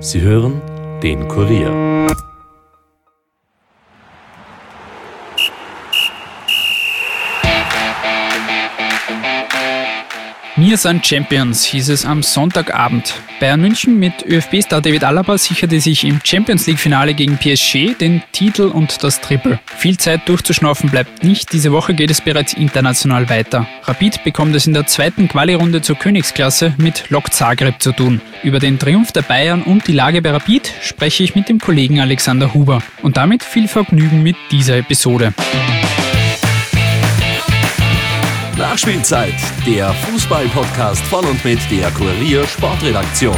Sie hören den Kurier. Wir sind Champions, hieß es am Sonntagabend. Bayern München mit ÖFB-Star David Alaba sicherte sich im Champions-League-Finale gegen PSG den Titel und das Triple. Viel Zeit durchzuschnaufen bleibt nicht, diese Woche geht es bereits international weiter. Rapid bekommt es in der zweiten Quali-Runde zur Königsklasse mit Lok Zagreb zu tun. Über den Triumph der Bayern und die Lage bei Rapid spreche ich mit dem Kollegen Alexander Huber. Und damit viel Vergnügen mit dieser Episode. Nachspielzeit, der Fußball-Podcast von und mit der Kurier Sportredaktion.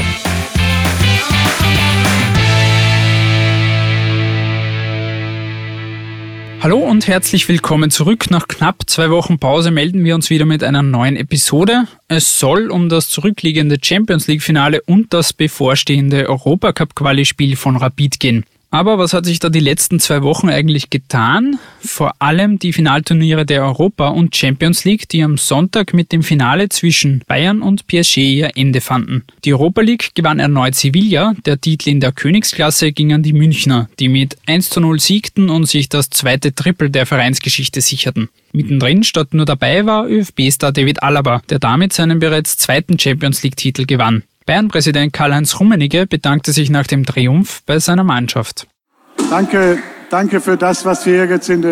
Hallo und herzlich willkommen zurück. Nach knapp 2 Wochen Pause melden wir uns wieder mit einer neuen Episode. Es soll um das zurückliegende Champions-League-Finale und das bevorstehende Europacup-Quali-Spiel von Rapid gehen. Aber was hat sich da die letzten 2 Wochen eigentlich getan? Vor allem die Finalturniere der Europa- und Champions League, die am Sonntag mit dem Finale zwischen Bayern und PSG ihr Ende fanden. Die Europa League gewann erneut Sevilla, der Titel in der Königsklasse ging an die Münchner, die mit 1:0 siegten und sich das zweite Triple der Vereinsgeschichte sicherten. Mittendrin statt nur dabei war ÖFB-Star David Alaba, der damit seinen bereits zweiten Champions League-Titel gewann. Bayern-Präsident Karl-Heinz Rummenigge bedankte sich nach dem Triumph bei seiner Mannschaft. Danke für das, was wir jetzt in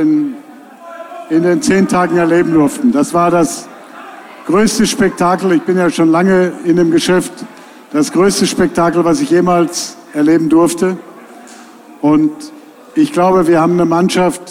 den 10 Tagen erleben durften. Das war das größte Spektakel, ich bin ja schon lange in dem Geschäft, das größte Spektakel, was ich jemals erleben durfte. Und ich glaube, wir haben eine Mannschaft,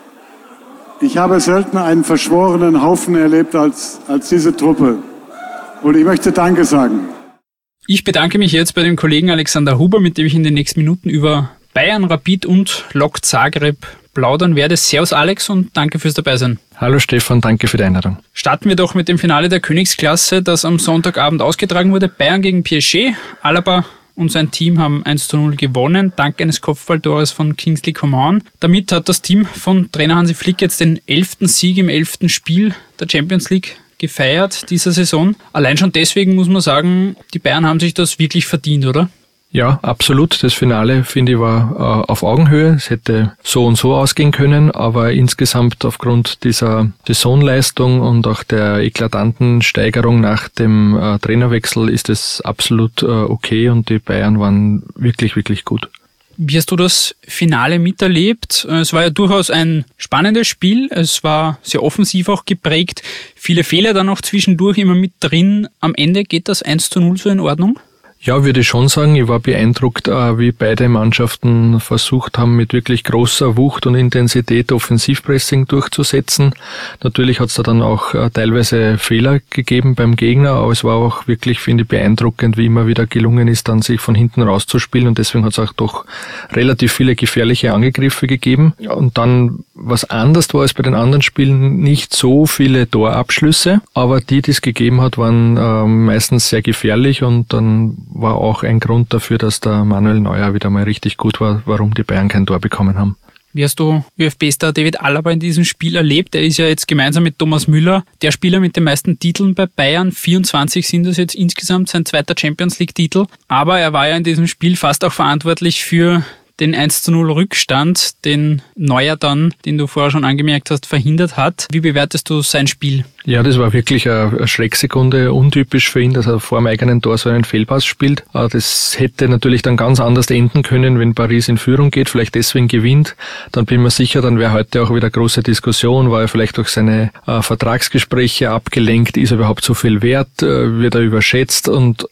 ich habe selten einen verschworenen Haufen erlebt als diese Truppe. Und ich möchte Danke sagen. Ich bedanke mich jetzt bei dem Kollegen Alexander Huber, mit dem ich in den nächsten Minuten über Bayern, Rapid und Lok Zagreb plaudern werde. Servus Alex und danke fürs Dabeisein. Hallo Stefan, danke für die Einladung. Starten wir doch mit dem Finale der Königsklasse, das am Sonntagabend ausgetragen wurde. Bayern gegen PSG. Alaba und sein Team haben 1:0 gewonnen, dank eines Kopfballtores von Kingsley Coman. Damit hat das Team von Trainer Hansi Flick jetzt den 11. Sieg im 11. Spiel der Champions League gefeiert dieser Saison. Allein schon deswegen muss man sagen, die Bayern haben sich das wirklich verdient, oder? Ja, absolut. Das Finale, finde ich, war auf Augenhöhe. Es hätte so und so ausgehen können, aber insgesamt aufgrund dieser Saisonleistung und auch der eklatanten Steigerung nach dem Trainerwechsel ist es absolut okay und die Bayern waren wirklich, wirklich gut. Wie hast du das Finale miterlebt? Es war ja durchaus ein spannendes Spiel. Es war sehr offensiv auch geprägt. Viele Fehler dann auch zwischendurch immer mit drin. Am Ende geht das 1:0 so in Ordnung? Ja, würde ich schon sagen. Ich war beeindruckt, wie beide Mannschaften versucht haben, mit wirklich großer Wucht und Intensität Offensivpressing durchzusetzen. Natürlich hat es da dann auch teilweise Fehler gegeben beim Gegner, aber es war auch wirklich, finde ich, beeindruckend, wie immer wieder gelungen ist, dann sich von hinten rauszuspielen und deswegen hat es auch doch relativ viele gefährliche Angriffe gegeben. Und dann, was anders war als bei den anderen Spielen, nicht so viele Torabschlüsse, aber die es gegeben hat, waren meistens sehr gefährlich und dann war auch ein Grund dafür, dass der Manuel Neuer wieder mal richtig gut war, warum die Bayern kein Tor bekommen haben. Wie hast du ÖFB-Star David Alaba in diesem Spiel erlebt? Er ist ja jetzt gemeinsam mit Thomas Müller der Spieler mit den meisten Titeln bei Bayern. 24 sind das jetzt insgesamt, sein zweiter Champions-League-Titel. Aber er war ja in diesem Spiel fast auch verantwortlich für den 1:0 Rückstand, den Neuer dann, den du vorher schon angemerkt hast, verhindert hat. Wie bewertest du sein Spiel? Ja, das war wirklich eine Schrecksekunde, untypisch für ihn, dass er vor dem eigenen Tor so einen Fehlpass spielt. Das hätte natürlich dann ganz anders enden können, wenn Paris in Führung geht, vielleicht deswegen gewinnt. Dann bin ich mir sicher, dann wäre heute auch wieder große Diskussion, war er vielleicht durch seine Vertragsgespräche abgelenkt, ist er überhaupt so viel wert, wird er überschätzt und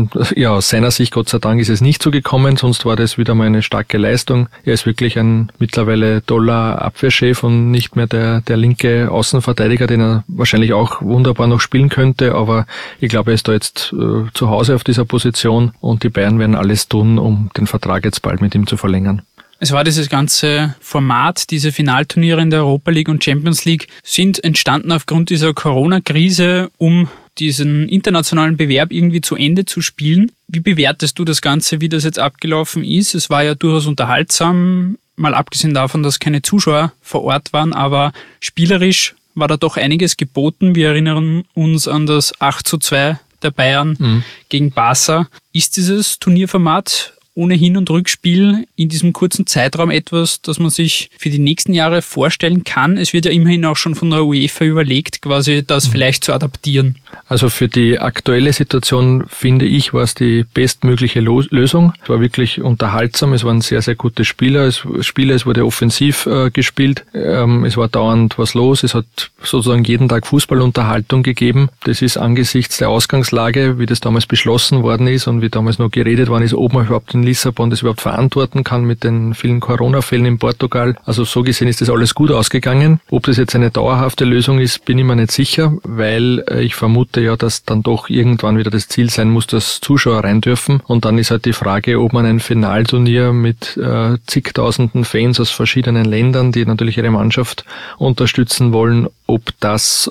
aus seiner Sicht, Gott sei Dank, ist es nicht so gekommen, sonst war das wieder mal eine starke Leistung. Er ist wirklich ein mittlerweile toller Abwehrchef und nicht mehr der linke Außenverteidiger, den er wahrscheinlich auch wunderbar noch spielen könnte, aber ich glaube, er ist da jetzt zu Hause auf dieser Position und die Bayern werden alles tun, um den Vertrag jetzt bald mit ihm zu verlängern. Es war dieses ganze Format, diese Finalturniere in der Europa League und Champions League sind entstanden aufgrund dieser Corona-Krise, um diesen internationalen Bewerb irgendwie zu Ende zu spielen. Wie bewertest du das Ganze, wie das jetzt abgelaufen ist? Es war ja durchaus unterhaltsam, mal abgesehen davon, dass keine Zuschauer vor Ort waren, aber spielerisch war da doch einiges geboten. Wir erinnern uns an das 8:2 der Bayern gegen Barca. Ist dieses Turnierformat ohne Hin- und Rückspiel in diesem kurzen Zeitraum etwas, das man sich für die nächsten Jahre vorstellen kann? Es wird ja immerhin auch schon von der UEFA überlegt, quasi das vielleicht zu adaptieren. Also für die aktuelle Situation, finde ich, war es die bestmögliche Lösung. Es war wirklich unterhaltsam, es waren sehr, sehr gute Spieler, es wurde offensiv gespielt, es war dauernd was los, es hat sozusagen jeden Tag Fußballunterhaltung gegeben. Das ist angesichts der Ausgangslage, wie das damals beschlossen worden ist und wie damals noch geredet worden ist, ob man überhaupt in Lissabon das überhaupt verantworten kann mit den vielen Corona-Fällen in Portugal. Also so gesehen ist das alles gut ausgegangen. Ob das jetzt eine dauerhafte Lösung ist, bin ich mir nicht sicher, weil ich vermute ja, dass dann doch irgendwann wieder das Ziel sein muss, dass Zuschauer rein dürfen. Und dann ist halt die Frage, ob man ein Finalturnier mit zigtausenden Fans aus verschiedenen Ländern, die natürlich ihre Mannschaft unterstützen wollen, ob das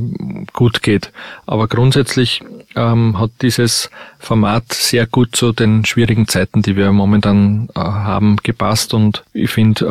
gut geht. Aber grundsätzlich hat dieses Format sehr gut zu den schwierigen Zeiten, die wir momentan haben, gepasst. Und ich finde,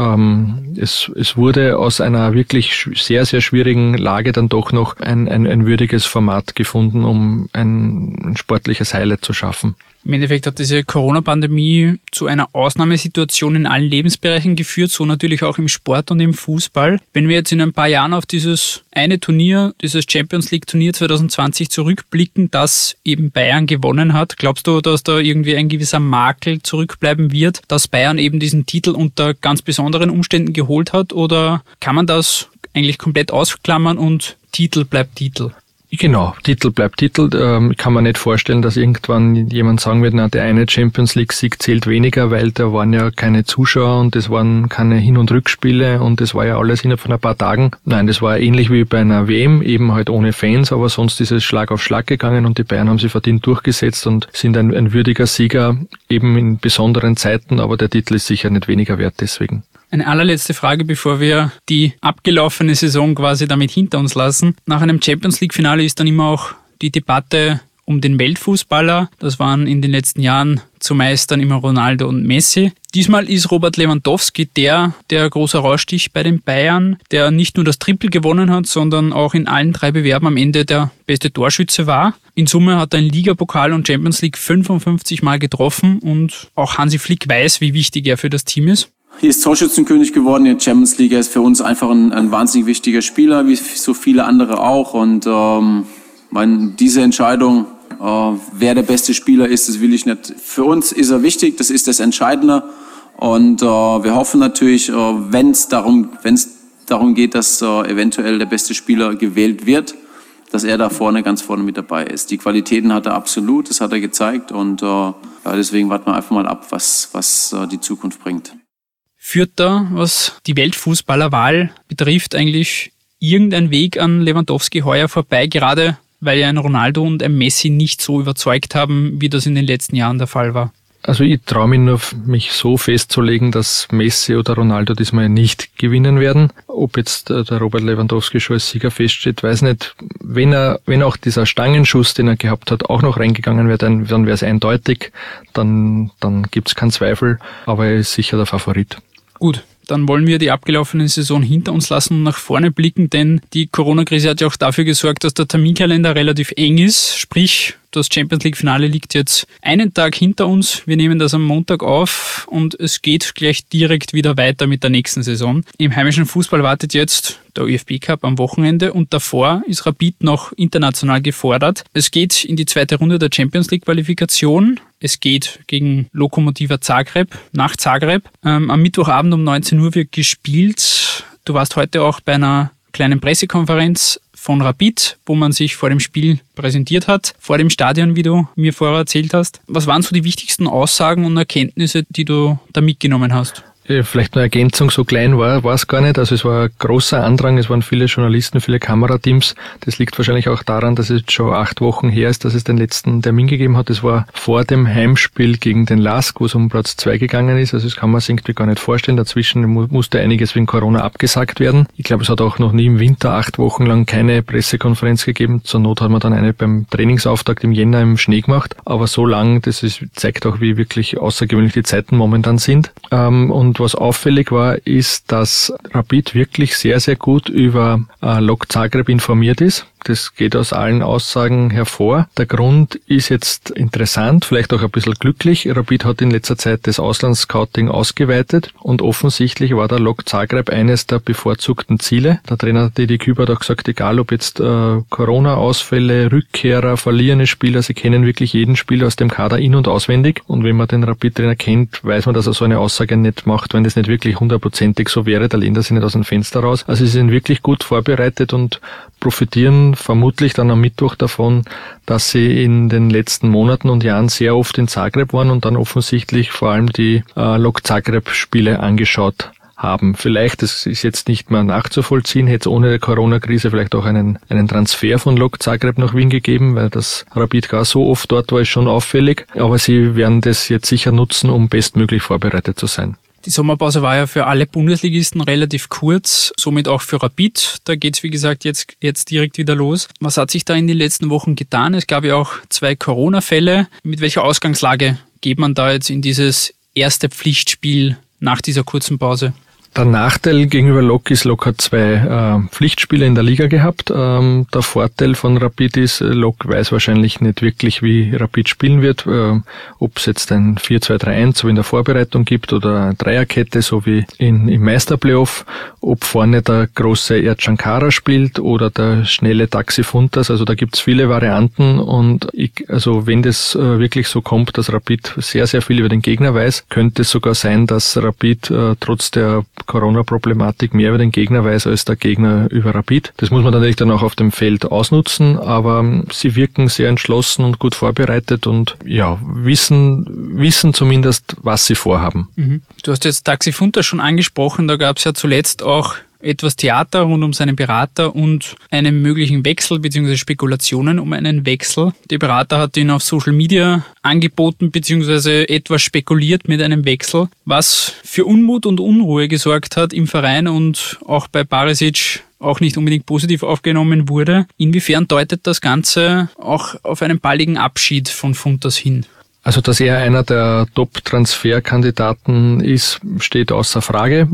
es wurde aus einer wirklich sehr, sehr schwierigen Lage dann doch noch ein würdiges Format gefunden, um ein sportliches Highlight zu schaffen. Im Endeffekt hat diese Corona-Pandemie zu einer Ausnahmesituation in allen Lebensbereichen geführt, so natürlich auch im Sport und im Fußball. Wenn wir jetzt in ein paar Jahren auf dieses eine Turnier, dieses Champions League Turnier 2020 zurückblicken, das eben Bayern gewonnen hat, glaubst du, dass da irgendwie ein gewisser Makel zurückbleiben wird, dass Bayern eben diesen Titel unter ganz besonderen Umständen geholt hat, oder kann man das eigentlich komplett ausklammern und Titel bleibt Titel? Genau, Titel bleibt Titel. Kann man nicht vorstellen, dass irgendwann jemand sagen wird, na, der eine Champions League-Sieg zählt weniger, weil da waren ja keine Zuschauer und es waren keine Hin- und Rückspiele und das war ja alles innerhalb von ein paar Tagen. Nein, das war ähnlich wie bei einer WM, eben halt ohne Fans, aber sonst ist es Schlag auf Schlag gegangen und die Bayern haben sich verdient durchgesetzt und sind ein würdiger Sieger, eben in besonderen Zeiten, aber der Titel ist sicher nicht weniger wert deswegen. Eine allerletzte Frage, bevor wir die abgelaufene Saison quasi damit hinter uns lassen. Nach einem Champions-League-Finale ist dann immer auch die Debatte um den Weltfußballer. Das waren in den letzten Jahren zumeist dann immer Ronaldo und Messi. Diesmal ist Robert Lewandowski der große Rausstich bei den Bayern, der nicht nur das Triple gewonnen hat, sondern auch in allen 3 Bewerben am Ende der beste Torschütze war. In Summe hat er in Liga, Pokal und Champions League 55 Mal getroffen und auch Hansi Flick weiß, wie wichtig er für das Team ist. Hier ist Torschützenkönig geworden in der Champions League. Er ist für uns einfach ein wahnsinnig wichtiger Spieler, wie so viele andere auch. Und diese Entscheidung, wer der beste Spieler ist, das will ich nicht. Für uns ist er wichtig, das ist das Entscheidende. Und wir hoffen natürlich, wenn es darum geht, dass eventuell der beste Spieler gewählt wird, dass er da ganz vorne mit dabei ist. Die Qualitäten hat er absolut, das hat er gezeigt. Und deswegen warten wir einfach mal ab, was die Zukunft bringt. Führt da, was die Weltfußballerwahl betrifft, eigentlich irgendein Weg an Lewandowski heuer vorbei, gerade weil ja ein Ronaldo und ein Messi nicht so überzeugt haben, wie das in den letzten Jahren der Fall war? Also ich traue mich nur, mich so festzulegen, dass Messi oder Ronaldo diesmal nicht gewinnen werden. Ob jetzt der Robert Lewandowski schon als Sieger feststeht, weiß nicht. Wenn auch dieser Stangenschuss, den er gehabt hat, auch noch reingegangen wäre, dann wäre es eindeutig. Dann gibt's keinen Zweifel, aber er ist sicher der Favorit. Gut, dann wollen wir die abgelaufene Saison hinter uns lassen und nach vorne blicken, denn die Corona-Krise hat ja auch dafür gesorgt, dass der Terminkalender relativ eng ist. Sprich, das Champions-League-Finale liegt jetzt einen Tag hinter uns. Wir nehmen das am Montag auf und es geht gleich direkt wieder weiter mit der nächsten Saison. Im heimischen Fußball wartet jetzt der ÖFB-Cup am Wochenende und davor ist Rapid noch international gefordert. Es geht in die 2. Runde der Champions-League-Qualifikation. Es geht gegen Lokomotiva Zagreb, nach Zagreb. Am Mittwochabend um 19 Uhr wird gespielt. Du warst heute auch bei einer kleinen Pressekonferenz von Rapid, wo man sich vor dem Spiel präsentiert hat, vor dem Stadion, wie du mir vorher erzählt hast. Was waren so die wichtigsten Aussagen und Erkenntnisse, die du da mitgenommen hast? Vielleicht eine Ergänzung, so klein war es gar nicht. Also es war ein großer Andrang, es waren viele Journalisten, viele Kamerateams. Das liegt wahrscheinlich auch daran, dass es jetzt schon 8 Wochen her ist, dass es den letzten Termin gegeben hat. Das war vor dem Heimspiel gegen den LASK, wo es um Platz 2 gegangen ist. Also das kann man sich irgendwie gar nicht vorstellen. Dazwischen musste einiges wegen Corona abgesagt werden. Ich glaube, es hat auch noch nie im Winter 8 Wochen lang keine Pressekonferenz gegeben. Zur Not hat man dann eine beim Trainingsauftakt im Jänner im Schnee gemacht. Aber so lang, zeigt auch, wie wirklich außergewöhnlich die Zeiten momentan sind. Und was auffällig war, ist, dass Rapid wirklich sehr, sehr gut über Lok Zagreb informiert ist. Das geht aus allen Aussagen hervor. Der Grund ist jetzt interessant, vielleicht auch ein bisschen glücklich. Rapid hat in letzter Zeit das Auslandsscouting ausgeweitet und offensichtlich war der Lok Zagreb eines der bevorzugten Ziele. Der Trainer Didi Küber hat auch gesagt, egal ob jetzt Corona-Ausfälle, Rückkehrer, verlierende Spieler, sie kennen wirklich jeden Spieler aus dem Kader in- und auswendig. Und wenn man den Rapid-Trainer kennt, weiß man, dass er so eine Aussage nicht macht, wenn das nicht wirklich hundertprozentig so wäre, da lehnt er sich nicht aus dem Fenster raus. Also sie sind wirklich gut vorbereitet und profitieren vermutlich dann am Mittwoch davon, dass sie in den letzten Monaten und Jahren sehr oft in Zagreb waren und dann offensichtlich vor allem die Lok Zagreb-Spiele angeschaut haben. Vielleicht, das ist jetzt nicht mehr nachzuvollziehen, hätte es ohne die Corona-Krise vielleicht auch einen Transfer von Lok Zagreb nach Wien gegeben, weil das Rapid gar so oft dort war, ist schon auffällig. Aber sie werden das jetzt sicher nutzen, um bestmöglich vorbereitet zu sein. Die Sommerpause war ja für alle Bundesligisten relativ kurz, somit auch für Rapid. Da geht's wie gesagt, jetzt direkt wieder los. Was hat sich da in den letzten Wochen getan? Es gab ja auch 2 Corona-Fälle. Mit welcher Ausgangslage geht man da jetzt in dieses erste Pflichtspiel nach dieser kurzen Pause? Der Nachteil gegenüber Lok ist, Lok hat 2 Pflichtspiele in der Liga gehabt. Der Vorteil von Rapid ist, Lok weiß wahrscheinlich nicht wirklich, wie Rapid spielen wird. Ob es jetzt ein 4-2-3-1, so wie in der Vorbereitung gibt, oder eine Dreierkette, so wie im Meisterplayoff. Ob vorne der große Ercan Kara spielt oder der schnelle Taxi Funtas. Also da gibt's viele Varianten. Und also wenn das wirklich so kommt, dass Rapid sehr, sehr viel über den Gegner weiß, könnte es sogar sein, dass Rapid trotz der Corona-Problematik mehr über den Gegner weiß als der Gegner über Rapid. Das muss man natürlich dann auch auf dem Feld ausnutzen, aber sie wirken sehr entschlossen und gut vorbereitet und ja, wissen zumindest, was sie vorhaben. Mhm. Du hast jetzt Taxi Funtas schon angesprochen, da gab es ja zuletzt auch etwas Theater rund um seinen Berater und einen möglichen Wechsel bzw. Spekulationen um einen Wechsel. Der Berater hat ihn auf Social Media angeboten bzw. etwas spekuliert mit einem Wechsel, was für Unmut und Unruhe gesorgt hat im Verein und auch bei Barisic auch nicht unbedingt positiv aufgenommen wurde. Inwiefern deutet das Ganze auch auf einen baldigen Abschied von Funtas hin? Also, dass er einer der Top-Transferkandidaten ist, steht außer Frage.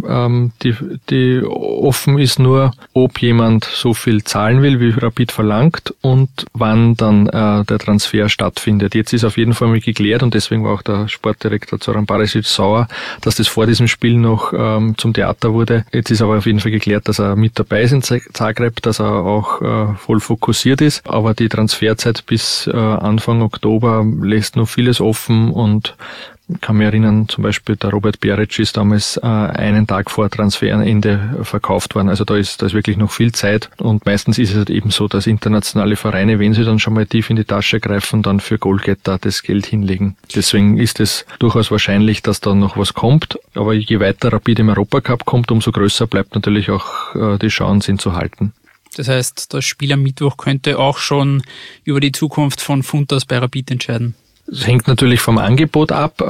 Die offen ist nur, ob jemand so viel zahlen will, wie Rapid verlangt und wann dann der Transfer stattfindet. Jetzt ist auf jeden Fall mal geklärt und deswegen war auch der Sportdirektor Zoran Barisic sauer, dass das vor diesem Spiel noch zum Theater wurde. Jetzt ist aber auf jeden Fall geklärt, dass er mit dabei ist in Zagreb, dass er auch voll fokussiert ist. Aber die Transferzeit bis Anfang Oktober lässt noch vieles offen und kann mich erinnern, zum Beispiel der Robert Beric ist damals einen Tag vor Transferende verkauft worden. Also da ist wirklich noch viel Zeit und meistens ist es halt eben so, dass internationale Vereine, wenn sie dann schon mal tief in die Tasche greifen, dann für Goalgetter das Geld hinlegen. Deswegen ist es durchaus wahrscheinlich, dass da noch was kommt. Aber je weiter Rapid im Europacup kommt, umso größer bleibt natürlich auch die Chance, ihn zu halten. Das heißt, das Spiel am Mittwoch könnte auch schon über die Zukunft von Funtas bei Rapid entscheiden. Es hängt natürlich vom Angebot ab,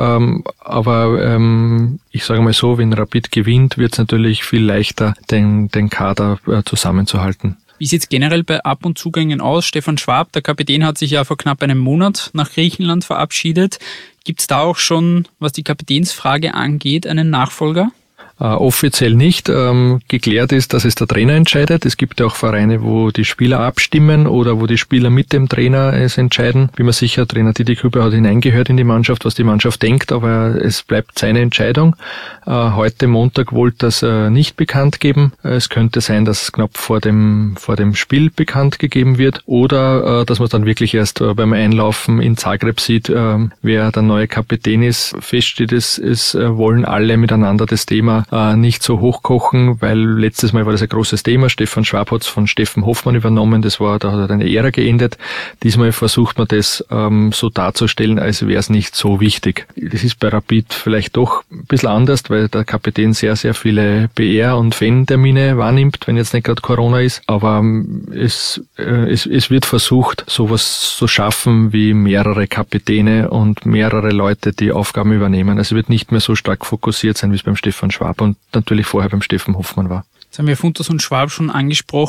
aber ich sage mal so, wenn Rapid gewinnt, wird es natürlich viel leichter, den Kader zusammenzuhalten. Wie sieht es generell bei Ab- und Zugängen aus? Stefan Schwab, der Kapitän, hat sich ja vor knapp einem Monat nach Griechenland verabschiedet. Gibt es da auch schon, was die Kapitänsfrage angeht, einen Nachfolger? Offiziell nicht. Geklärt ist, dass es der Trainer entscheidet. Es gibt ja auch Vereine, wo die Spieler abstimmen oder wo die Spieler mit dem Trainer es entscheiden. Bin mir sicher, Trainer Didi Küber hat hineingehört in die Mannschaft, was die Mannschaft denkt, aber es bleibt seine Entscheidung. Heute Montag wollte das nicht bekannt geben. Es könnte sein, dass es knapp vor dem Spiel bekannt gegeben wird oder dass man dann wirklich erst beim Einlaufen in Zagreb sieht, wer der neue Kapitän ist. Fest steht es wollen alle miteinander das Thema nicht so hochkochen, weil letztes Mal war das ein großes Thema. Stefan Schwab hat es von Steffen Hoffmann übernommen. Da hat eine Ära geendet. Diesmal versucht man das so darzustellen, als wäre es nicht so wichtig. Das ist bei Rapid vielleicht doch ein bisschen anders, weil der Kapitän sehr, sehr viele PR- und Fan-Termine wahrnimmt, wenn jetzt nicht gerade Corona ist. Aber es wird versucht, sowas zu schaffen wie mehrere Kapitäne und mehrere Leute, die Aufgaben übernehmen. Also es wird nicht mehr so stark fokussiert sein, wie es beim Stefan Schwab und natürlich vorher beim Steffen Hoffmann war. Jetzt haben wir Funtas und Schwab schon angesprochen. Gibt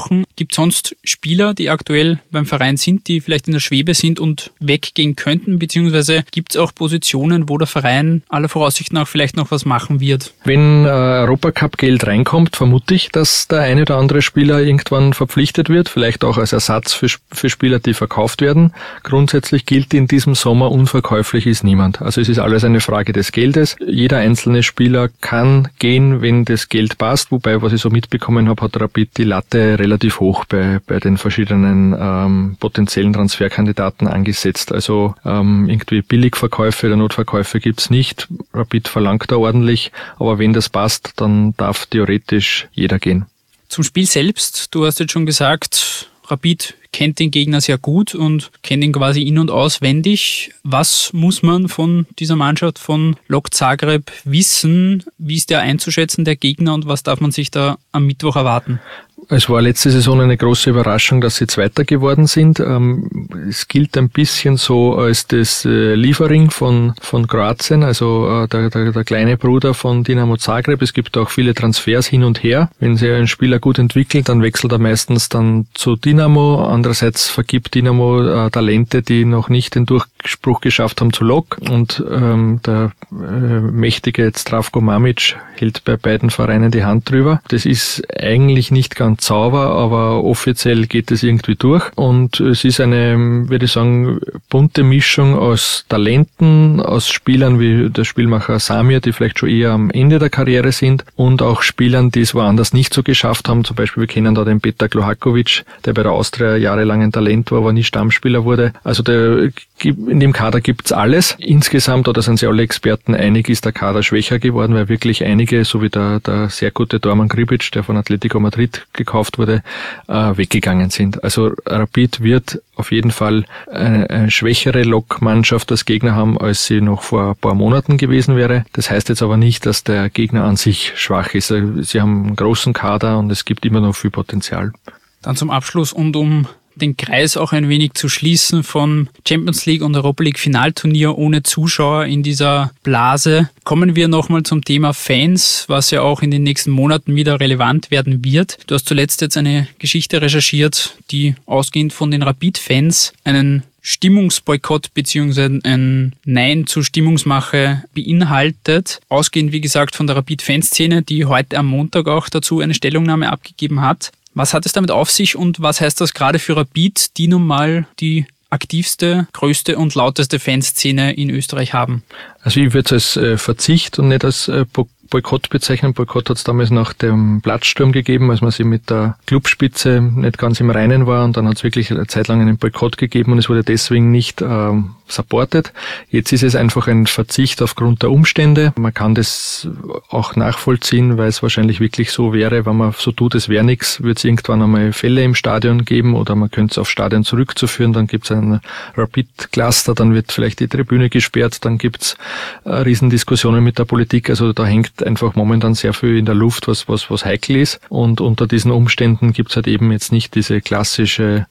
Gibt es sonst Spieler, die aktuell beim Verein sind, die vielleicht in der Schwebe sind und weggehen könnten, beziehungsweise gibt es auch Positionen, wo der Verein aller Voraussicht nach vielleicht noch was machen wird? Wenn Europacup-Geld reinkommt, vermute ich, dass der eine oder andere Spieler irgendwann verpflichtet wird, vielleicht auch als Ersatz für Spieler, die verkauft werden. Grundsätzlich gilt in diesem Sommer, unverkäuflich ist niemand. Also es ist alles eine Frage des Geldes. Jeder einzelne Spieler kann gehen, wenn das Geld passt, wobei, was ich so mitbekommen habe, hat Rapid die Latte relativ hoch bei den verschiedenen potenziellen Transferkandidaten angesetzt. Also irgendwie Billigverkäufe oder Notverkäufe gibt's nicht. Rapid verlangt da ordentlich, aber wenn das passt, dann darf theoretisch jeder gehen. Zum Spiel selbst, du hast jetzt schon gesagt, Rapid kennt den Gegner sehr gut und kennt ihn quasi in- und auswendig. Was muss man von dieser Mannschaft von Lok Zagreb wissen? Wie ist der einzuschätzen, der Gegner, und was darf man sich da am Mittwoch erwarten? Es war letzte Saison eine große Überraschung, dass sie Zweiter geworden sind. Es gilt ein bisschen so als das Liefering von Kroatien, also der kleine Bruder von Dinamo Zagreb. Es gibt auch viele Transfers hin und her. Wenn sich ein Spieler gut entwickelt, dann wechselt er meistens dann zu Dinamo. Andererseits vergibt Dinamo Talente, die noch nicht den Durchbruch geschafft haben, zu Lok. Und der mächtige Zdravko Mamic hält bei beiden Vereinen die Hand drüber. Das ist eigentlich nicht ganz Zauber, aber offiziell geht es irgendwie durch. Und es ist eine, würde ich sagen, bunte Mischung aus Talenten, aus Spielern wie der Spielmacher Samir, die vielleicht schon eher am Ende der Karriere sind, und auch Spielern, die es woanders nicht so geschafft haben. Zum Beispiel, wir kennen da den Petar Klohakovic, der bei der Austria jahrelang ein Talent war, aber nie Stammspieler wurde. Also in dem Kader gibt's alles. Insgesamt, oder sind sich alle Experten einig, ist der Kader schwächer geworden, weil wirklich einige, so wie der sehr gute Dorman Gribic, der von Atletico Madrid gekauft wurde, weggegangen sind. Also Rapid wird auf jeden Fall eine schwächere Lok-Mannschaft als Gegner haben, als sie noch vor ein paar Monaten gewesen wäre. Das heißt jetzt aber nicht, dass der Gegner an sich schwach ist. Sie haben einen großen Kader und es gibt immer noch viel Potenzial. Dann zum Abschluss, und um den Kreis auch ein wenig zu schließen von Champions League und Europa League Finalturnier ohne Zuschauer in dieser Blase, kommen wir nochmal zum Thema Fans, was ja auch in den nächsten Monaten wieder relevant werden wird. Du hast zuletzt jetzt eine Geschichte recherchiert, die ausgehend von den Rapid-Fans einen Stimmungsboykott bzw. ein Nein zur Stimmungsmache beinhaltet. Ausgehend, wie gesagt, von der Rapid-Fanszene, die heute am Montag auch dazu eine Stellungnahme abgegeben hat. Was hat es damit auf sich und was heißt das gerade für Rapid, die nun mal die aktivste, größte und lauteste Fanszene in Österreich haben? Also ich würde es als Verzicht und nicht als Boykott bezeichnen. Boykott hat es damals nach dem Platzsturm gegeben, als man sich mit der Clubspitze nicht ganz im Reinen war, und dann hat es wirklich eine Zeit lang einen Boykott gegeben und es wurde deswegen nicht supported. Jetzt ist es einfach ein Verzicht aufgrund der Umstände. Man kann das auch nachvollziehen, weil es wahrscheinlich wirklich so wäre, wenn man so tut, es wäre nichts, wird es irgendwann einmal Fälle im Stadion geben oder man könnte es aufs Stadion zurückzuführen, dann gibt es einen Rapid-Cluster, dann wird vielleicht die Tribüne gesperrt, dann gibt es Riesendiskussionen mit der Politik. Also da hängt einfach momentan sehr viel in der Luft, was heikel ist, und unter diesen Umständen gibt es halt eben jetzt nicht diese klassische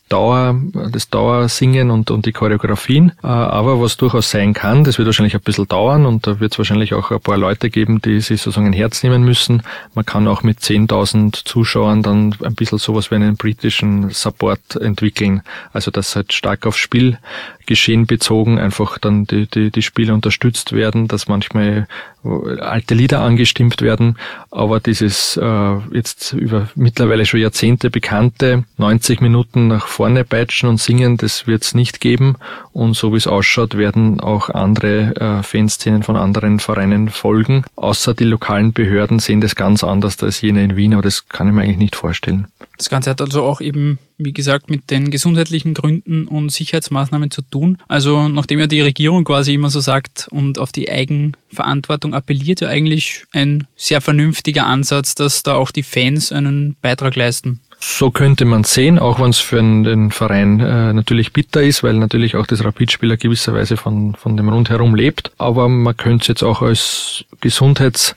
das Dauersingen und die Choreografien. Aber was durchaus sein kann, das wird wahrscheinlich ein bisschen dauern und da wird es wahrscheinlich auch ein paar Leute geben, die sich sozusagen ein Herz nehmen müssen. Man kann auch mit 10.000 Zuschauern dann ein bisschen sowas wie einen britischen Support entwickeln. Also dass halt stark aufs Spielgeschehen bezogen einfach dann die Spieler unterstützt werden, dass manchmal alte Lieder angestimmt werden, aber dieses jetzt über mittlerweile schon Jahrzehnte bekannte 90 Minuten nach vorne peitschen und singen, das wird es nicht geben, und so wie es ausschaut, werden auch andere Fanszenen von anderen Vereinen folgen, außer die lokalen Behörden sehen das ganz anders als jene in Wien, aber das kann ich mir eigentlich nicht vorstellen. Das Ganze hat also auch eben, wie gesagt, mit den gesundheitlichen Gründen und Sicherheitsmaßnahmen zu tun. Also nachdem ja die Regierung quasi immer so sagt und auf die Eigenverantwortung appelliert, ja eigentlich ein sehr vernünftiger Ansatz, dass da auch die Fans einen Beitrag leisten. So könnte man sehen, auch wenn es für den Verein natürlich bitter ist, weil natürlich auch das Rapid-Spieler gewisserweise von dem Rundherum lebt. Aber man könnte es jetzt auch als Gesundheitsmaßnahme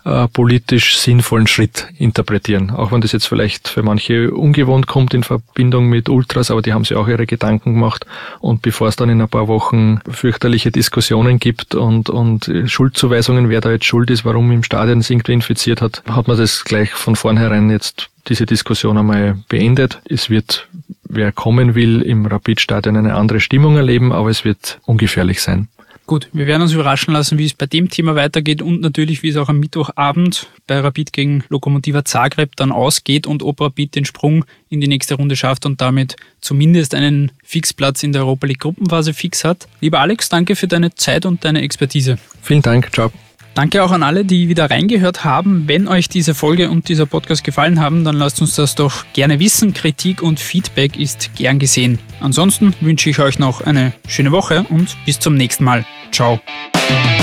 politisch sinnvollen Schritt interpretieren. Auch wenn das jetzt vielleicht für manche ungewohnt kommt in Verbindung mit Ultras, aber die haben sich auch ihre Gedanken gemacht. Und bevor es dann in ein paar Wochen fürchterliche Diskussionen gibt und Schuldzuweisungen, wer da jetzt schuld ist, warum im Stadion es irgendwie infiziert hat, hat man das gleich von vornherein jetzt diese Diskussion einmal beendet. Es wird, wer kommen will, im Rapid-Stadion eine andere Stimmung erleben, aber es wird ungefährlich sein. Gut, wir werden uns überraschen lassen, wie es bei dem Thema weitergeht und natürlich, wie es auch am Mittwochabend bei Rapid gegen Lokomotiva Zagreb dann ausgeht und ob Rapid den Sprung in die nächste Runde schafft und damit zumindest einen Fixplatz in der Europa League Gruppenphase fix hat. Lieber Alex, danke für deine Zeit und deine Expertise. Vielen Dank, ciao. Danke auch an alle, die wieder reingehört haben. Wenn euch diese Folge und dieser Podcast gefallen haben, dann lasst uns das doch gerne wissen. Kritik und Feedback ist gern gesehen. Ansonsten wünsche ich euch noch eine schöne Woche und bis zum nächsten Mal. Ciao.